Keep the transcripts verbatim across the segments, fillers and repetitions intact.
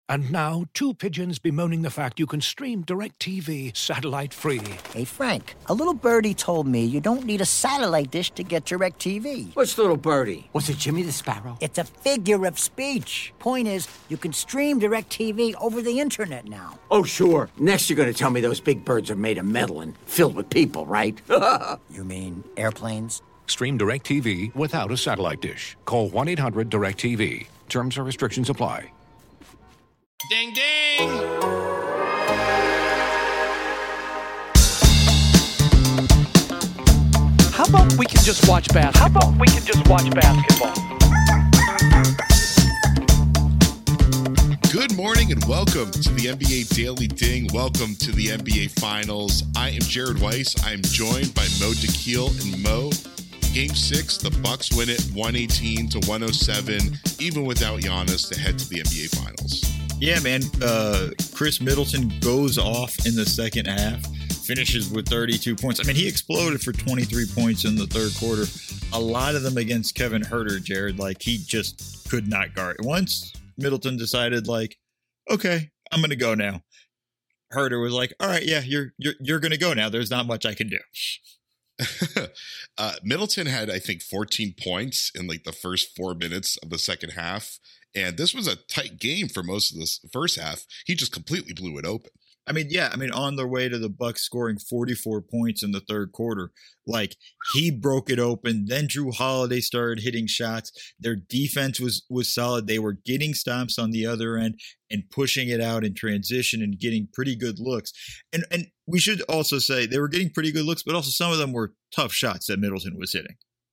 And now, two pigeons bemoaning the fact you can stream DirecTV satellite-free. Hey, Frank, a little birdie told me you don't need a satellite dish to get DirecTV. What's little birdie? Was it Jimmy the Sparrow? It's a figure of speech. Point is, you can stream DirecTV over the internet now. Oh, sure. Next you're going to tell me those big birds are made of metal and filled with people, right? You mean airplanes? Stream DirecTV without a satellite dish. Call one eight hundred direct T V. Terms and restrictions apply. Ding, ding! How about we can just watch basketball? How about we can just watch basketball? Good morning and welcome to the N B A Daily Ding. Welcome to the N B A Finals. I am Jared Weiss. I am joined by Mo Dakhil. And Mo, Game six, the Bucks win it one eighteen to one oh seven, even without Giannis, to head to the N B A Finals. Yeah, man. Uh, Chris Middleton goes off in the second half, finishes with thirty-two points. I mean, he exploded for twenty-three points in the third quarter. A lot of them against Kevin Huerter, Jared. Like, he just could not guard. Once Middleton decided, like, okay, I'm going to go now, Huerter was like, all right, yeah, you're you're you're going to go now. There's not much I can do. uh, Middleton had, I think, fourteen points in like the first four minutes of the second half. And this was a tight game for most of this first half. He just completely blew it open. I mean, yeah, I mean, on their way to the Bucks scoring forty-four points in the third quarter, like, he broke it open. Then Drew Holiday started hitting shots. Their defense was was solid. They were getting stops on the other end and pushing it out in transition and getting pretty good looks. And and we should also say they were getting pretty good looks, but also some of them were tough shots that Middleton was hitting.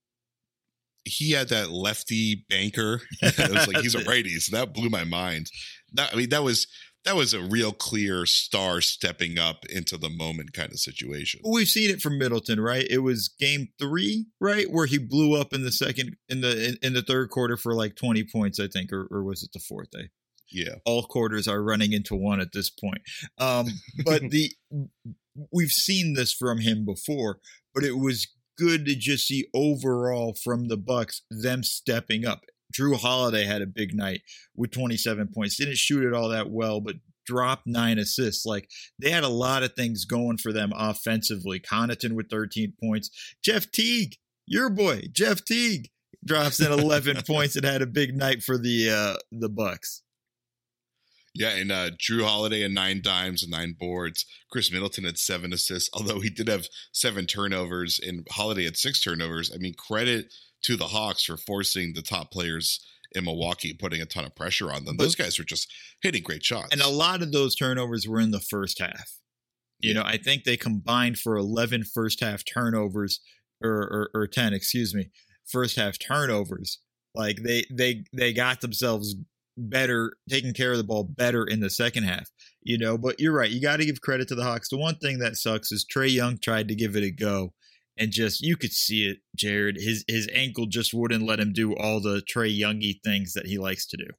He had that lefty banker. It was like, he's a righty, so that blew my mind. That, I mean, that was that was a real clear star stepping up into the moment kind of situation. We've seen it from Middleton, right? It was game three, right, where he blew up in the second, in the in, in the third quarter for like twenty points, I think, or, or was it the fourth day? Yeah, all quarters are running into one at this point. Um, but the we've seen this from him before, but it was good to just see overall from the Bucks them stepping up. Drew Holiday had a big night with twenty-seven points. Didn't shoot it all that well, but dropped nine assists. Like, they had a lot of things going for them offensively. Connaughton with thirteen points. Jeff Teague, your boy, Jeff Teague, drops in eleven points and had a big night for the uh, the Bucks. Yeah, and uh, Drew Holiday had nine dimes and nine boards. Chris Middleton had seven assists, although he did have seven turnovers, and Holiday had six turnovers. I mean, credit to the Hawks for forcing the top players in Milwaukee, putting a ton of pressure on them. Those guys were just hitting great shots. And a lot of those turnovers were in the first half. You yeah. know, I think they combined for eleven first half turnovers, or, or, or ten, excuse me, first half turnovers. Like, they they they got themselves better, taking care of the ball better in the second half, you know. But you're right, you got to give credit to the Hawks. The one thing that sucks is Trae Young tried to give it a go, and just, you could see it, Jared. His his ankle just wouldn't let him do all the Trae Youngy things that he likes to do.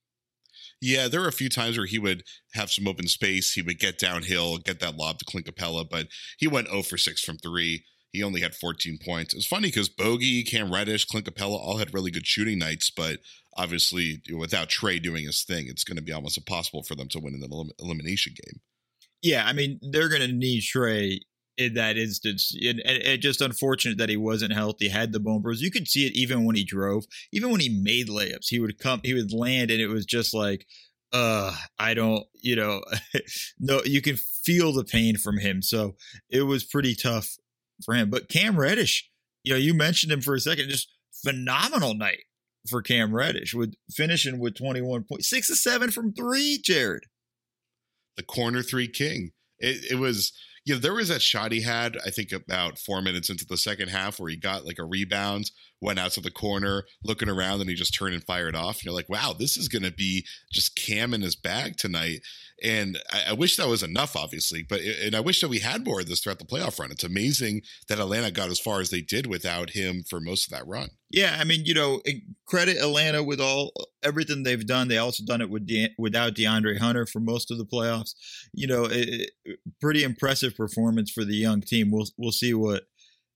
Yeah, there were a few times where he would have some open space. He would get downhill, get that lob to Clint Capella, but he went zero for six from three. He only had fourteen points. It was funny because Bogey, Cam Reddish, Clint Capella all had really good shooting nights, but obviously without Trae doing his thing, it's going to be almost impossible for them to win in an elim- elimination game. Yeah, I mean, they're going to need Trae in that instance. And, and, and just unfortunate that he wasn't healthy, had the bone bruise. You could see it even when he drove, even when he made layups. He would come, he would land, and it was just like, uh, I don't, you know, no, you can feel the pain from him. So it was pretty tough for him. But Cam Reddish, you know, you mentioned him for a second, just phenomenal night for Cam Reddish, with finishing with twenty-one points, six to seven from three, Jared. The corner three king. It, it was, you know, there was that shot he had, I think about four minutes into the second half, where he got like a rebound, went out to the corner, looking around, and he just turned and fired off. And you're like, wow, this is going to be just Cam in his bag tonight. And I, I wish that was enough, obviously, but and I wish that we had more of this throughout the playoff run. It's amazing that Atlanta got as far as they did without him for most of that run. Yeah, I mean, you know, credit Atlanta with all everything they've done. They also done it with De, without DeAndre Hunter for most of the playoffs. You know, it, it, pretty impressive performance for the young team. We'll we'll see what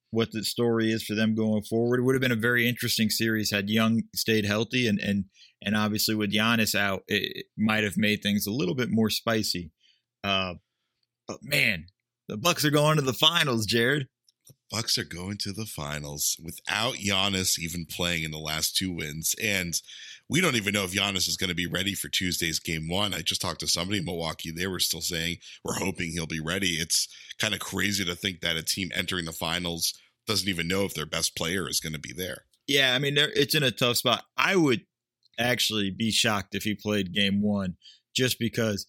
what the story is for them going forward. It would have been a very interesting series had Young stayed healthy, and and and obviously with Giannis out, it, it might have made things a little bit more spicy. Uh, but man, the Bucks are going to the finals, Jared. Bucks are going to the finals without Giannis even playing in the last two wins. And we don't even know if Giannis is going to be ready for Tuesday's game one. I just talked to somebody in Milwaukee. They were still saying, we're hoping he'll be ready. It's kind of crazy to think that a team entering the finals doesn't even know if their best player is going to be there. Yeah, I mean, it's in a tough spot. I would actually be shocked if he played game one, just because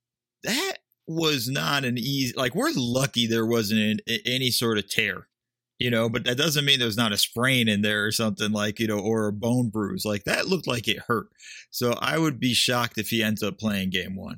that was not an easy, like, we're lucky there wasn't any sort of tear, you know, but that doesn't mean there's not a sprain in there or something, like, you know, or a bone bruise. Like, that looked like it hurt. So I would be shocked if he ends up playing game one.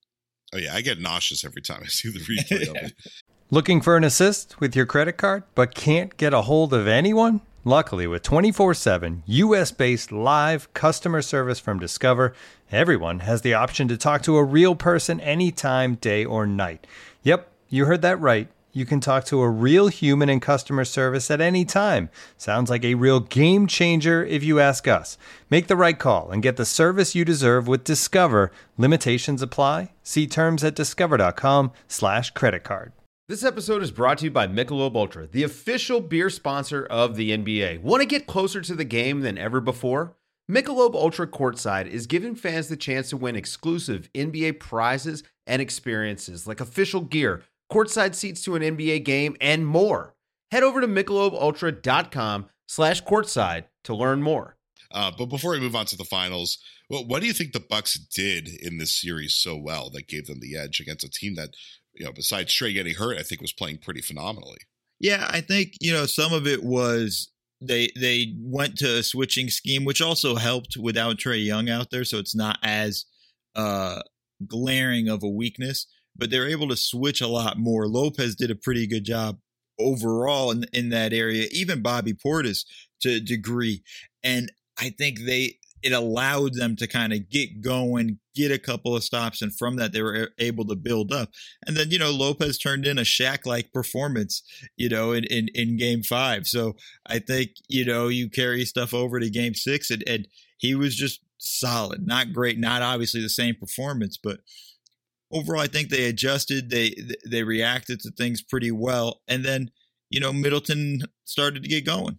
Oh yeah, I get nauseous every time I see the replay of it. Looking for an assist with your credit card but can't get a hold of anyone? Luckily, with twenty-four seven U S-based live customer service from Discover, everyone has the option to talk to a real person anytime, day or night. Yep, you heard that right. You can talk to a real human in customer service at any time. Sounds like a real game changer if you ask us. Make the right call and get the service you deserve with Discover. Limitations apply. See terms at discover.com slash credit card. This episode is brought to you by Michelob Ultra, the official beer sponsor of the N B A. Want to get closer to the game than ever before? Michelob Ultra Courtside is giving fans the chance to win exclusive N B A prizes and experiences like official gear, courtside seats to an N B A game, and more. Head over to michelobultra.com slash courtside to learn more. Uh, but before we move on to the finals, well, what do you think the Bucks did in this series so well that gave them the edge against a team that, you know, besides Trae getting hurt, I think was playing pretty phenomenally? Yeah, I think, you know, some of it was they they went to a switching scheme, which also helped without Trae Young out there, so it's not as uh, glaring of a weakness. But they're able to switch a lot more. Lopez did a pretty good job overall in, in that area, even Bobby Portis to a degree. And I think they it allowed them to kind of get going, get a couple of stops, and from that they were able to build up. And then, you know, Lopez turned in a Shaq-like performance, you know, in, in, in game five. So I think, you know, you carry stuff over to game six, and, and he was just solid. Not great, not obviously the same performance, but overall, I think they adjusted, they they reacted to things pretty well. And then, you know, Middleton started to get going.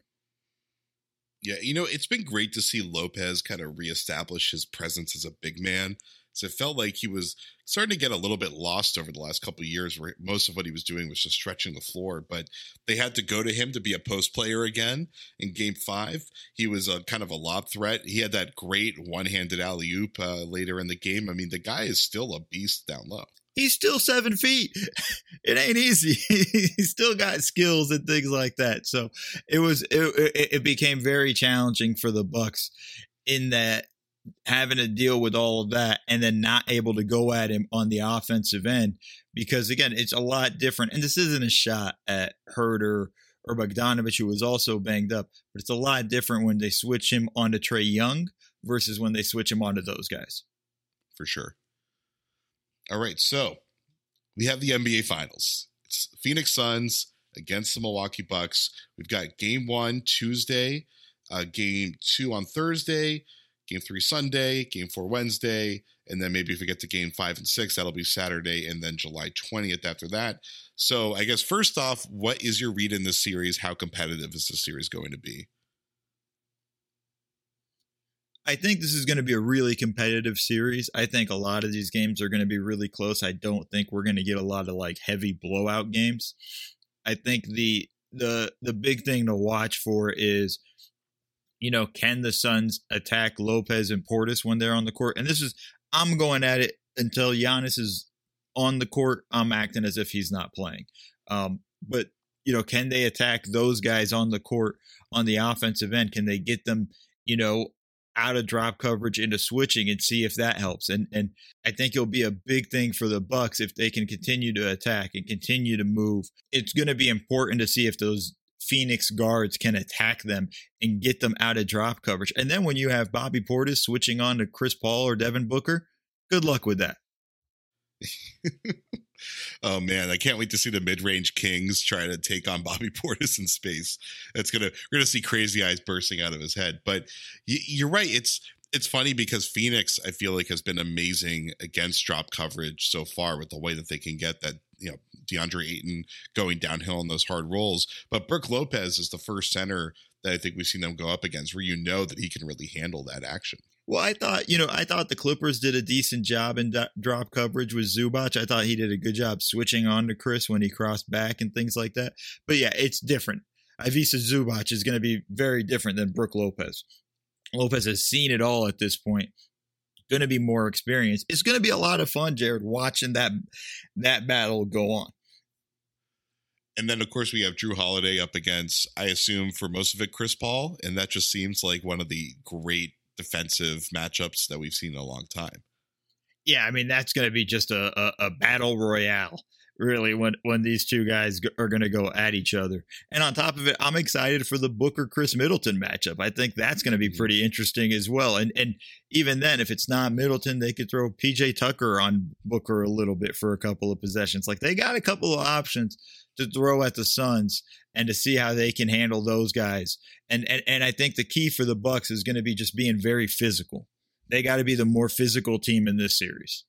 Yeah, you know, it's been great to see Lopez kind of reestablish his presence as a big man. So it felt like he was starting to get a little bit lost over the last couple of years, where most of what he was doing was just stretching the floor. But they had to go to him to be a post player again in game five. He was a kind of a lob threat. He had that great one-handed alley-oop uh, later in the game. I mean, the guy is still a beast down low. He's still seven feet. It ain't easy. He's still got skills and things like that. So it was it, it became very challenging for the Bucks in that, having to deal with all of that and then not able to go at him on the offensive end, because again, it's a lot different. And this isn't a shot at Herter or Bogdanovich, who was also banged up, but it's a lot different when they switch him onto Trae Young versus when they switch him onto those guys. For sure. All right, so we have the N B A Finals. It's Phoenix Suns against the Milwaukee Bucks. We've got game one Tuesday, uh, game two on Thursday, game three Sunday, game four Wednesday, and then maybe if we get to game five and six, that'll be Saturday, and then July twentieth after that. So I guess first off, what is your read in this series? How competitive is this series going to be? I think this is going to be a really competitive series. I think a lot of these games are going to be really close. I don't think we're going to get a lot of like heavy blowout games. I think the the the big thing to watch for is, you know, can the Suns attack Lopez and Portis when they're on the court? And this is, I'm going at it until Giannis is on the court. I'm acting as if he's not playing. Um, but, you know, can they attack those guys on the court on the offensive end? Can they get them, you know, out of drop coverage into switching and see if that helps? And and I think it'll be a big thing for the Bucks if they can continue to attack and continue to move. It's going to be important to see if those Phoenix guards can attack them and get them out of drop coverage. And then when you have Bobby Portis switching on to Chris Paul or Devin Booker, good luck with that. Oh man, I can't wait to see the mid-range Kings try to take on Bobby Portis in space. It's gonna we're gonna see crazy eyes bursting out of his head. But y- you're right. It's it's funny because Phoenix, I feel like, has been amazing against drop coverage so far with the way that they can get that, you know, DeAndre Ayton going downhill on those hard rolls. But Brook Lopez is the first center that I think we've seen them go up against where you know that he can really handle that action. Well, I thought, you know, I thought the Clippers did a decent job in do- drop coverage with Zubac. I thought he did a good job switching on to Chris when he crossed back and things like that. But yeah, it's different. Ivica Zubac is going to be very different than Brook Lopez. Lopez has seen it all at this point. Going to be more experienced. It's going to be a lot of fun, Jared, watching that that battle go on. And then, of course, we have Drew Holiday up against, I assume, for most of it, Chris Paul. And that just seems like one of the great defensive matchups that we've seen in a long time. Yeah, I mean, that's going to be just a, a, a battle royale, really, when, when these two guys are going to go at each other. And on top of it, I'm excited for the Booker-Chris Middleton matchup. I think that's going to be pretty interesting as well. And and even then, if it's not Middleton, they could throw P J Tucker on Booker a little bit for a couple of possessions. Like, they got a couple of options to throw at the Suns and to see how they can handle those guys. And and and I think the key for the Bucks is going to be just being very physical. They got to be the more physical team in this series.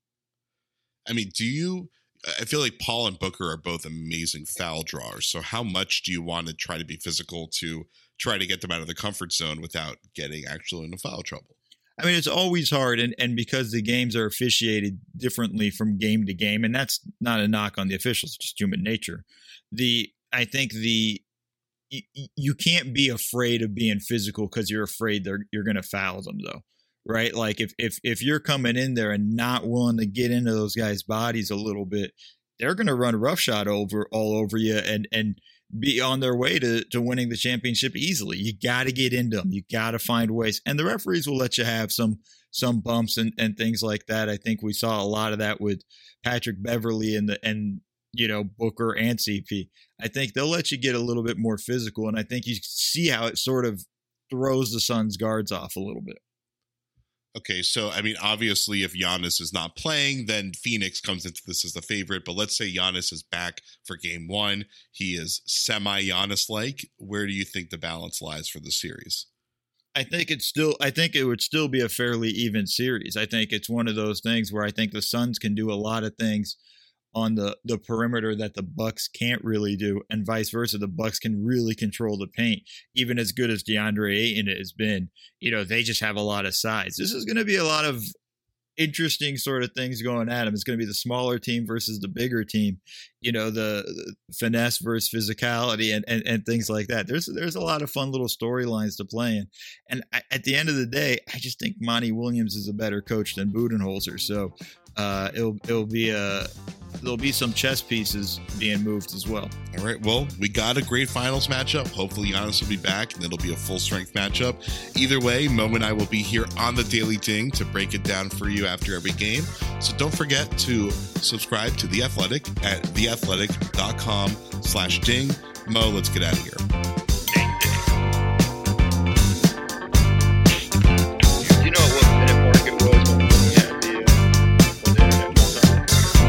I mean, do you I feel like Paul and Booker are both amazing foul drawers. So how much do you want to try to be physical to try to get them out of the comfort zone without getting actually into foul trouble? I mean, it's always hard, and, and because the games are officiated differently from game to game, and that's not a knock on the officials, just human nature. The I think the you, you can't be afraid of being physical because you're afraid they're you're going to foul them, though, right? Like if if if you're coming in there and not willing to get into those guys' bodies a little bit, they're going to run roughshod over all over you and and. be on their way to, to winning the championship easily. You got to get into them. You got to find ways. And the referees will let you have some some bumps and, and things like that. I think we saw a lot of that with Patrick Beverly and the and you know Booker and C P. I think they'll let you get a little bit more physical, and I think you see how it sort of throws the Suns' guards off a little bit. Okay, so, I mean, obviously, if Giannis is not playing, then Phoenix comes into this as the favorite. But let's say Giannis is back for game one. He is semi-Giannis-like. Where do you think the balance lies for the series? I think it's still. I think it would still be a fairly even series. I think it's one of those things where I think the Suns can do a lot of things on the, the perimeter that the Bucks can't really do, and vice versa. The Bucks can really control the paint, even as good as DeAndre Ayton has been. You know, they just have a lot of size. This is going to be a lot of interesting sort of things going at them. It's going to be the smaller team versus the bigger team. You know, the, the finesse versus physicality and, and and things like that. There's there's a lot of fun little storylines to play in. And I, at the end of the day, I just think Monty Williams is a better coach than Budenholzer. So uh, it'll it'll be a there'll be some chess pieces being moved as well. All right. Well, we got a great finals matchup. Hopefully Giannis will be back and it'll be a full strength matchup. Either way, Mo and I will be here on the Daily Ding to break it down for you after every game. So don't forget to subscribe to The Athletic at theathletic.com slash ding. Mo, let's get out of here. Do you know what minute mark it was when we had the, uh, when the internet was on?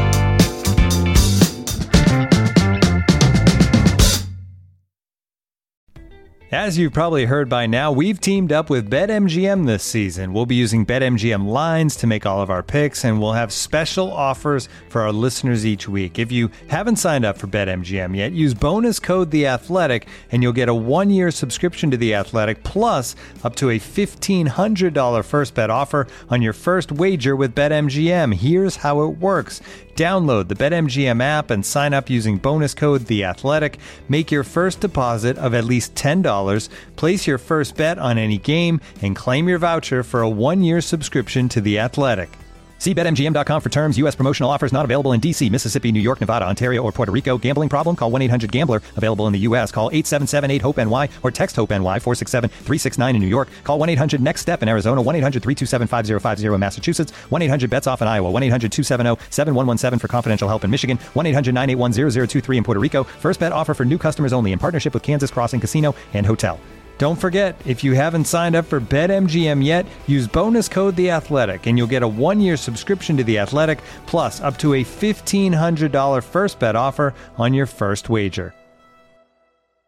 As you've probably heard by now, we've teamed up with BetMGM this season. We'll be using BetMGM lines to make all of our picks, and we'll have special offers for our listeners each week. If you haven't signed up for BetMGM yet, use bonus code The Athletic, and you'll get a one-year subscription to The Athletic, plus up to a fifteen hundred dollars first bet offer on your first wager with BetMGM. Here's how it works. Download the BetMGM app and sign up using bonus code The Athletic. Make your first deposit of at least ten dollars. Place your first bet on any game and claim your voucher for a one-year subscription to The Athletic. See Bet M G M dot com for terms. U S promotional offers not available in D C, Mississippi, New York, Nevada, Ontario, or Puerto Rico. Gambling problem? Call one eight hundred gambler. Available in the U S. Call eight seven seven eight hope N Y or text HOPE-NY four six seven three six nine in New York. Call one eight hundred next step in Arizona. one eight hundred three two seven five zero five zero in Massachusetts. one eight hundred bets off in Iowa. one eight hundred two seven zero seven one one seven for confidential help in Michigan. one eight hundred nine eight one zero zero two three in Puerto Rico. First bet offer for new customers only in partnership with Kansas Crossing Casino and Hotel. Don't forget, if you haven't signed up for BetMGM yet, use bonus code The Athletic, and you'll get a one-year subscription to The Athletic, plus up to a fifteen hundred dollars first bet offer on your first wager.